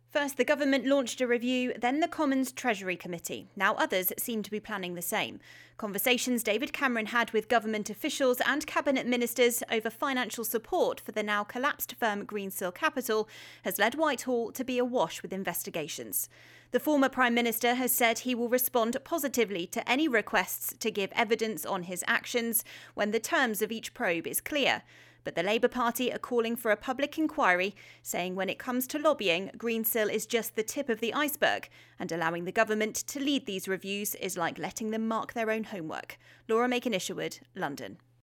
First, the government launched a review, then the Commons Treasury Committee. Now others seem to be planning the same. Conversations David Cameron had with government officials and cabinet ministers over financial support for the now collapsed firm Greensill Capital has led Whitehall to be awash with investigations. The former Prime Minister has said he will respond positively to any requests to give evidence on his actions when the terms of each probe is clear. But the Labour Party are calling for a public inquiry, saying when it comes to lobbying, Greensill is just the tip of the iceberg, and allowing the government to lead these reviews is like letting them mark their own homework. Laura Macon-Isherwood, London.